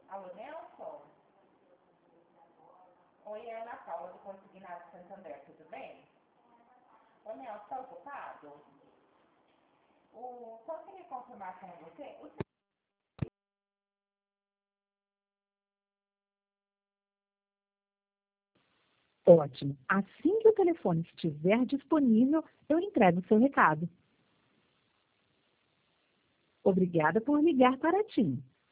Alô, Nelson? Oi, é a Ana Paula do Consignado Santander, tudo bem? Ô, Nelson, está ocupado? Só queria confirmar com você. Ótimo. Assim que o telefone estiver disponível, eu entrego o seu recado. Obrigada por ligar para a TIM.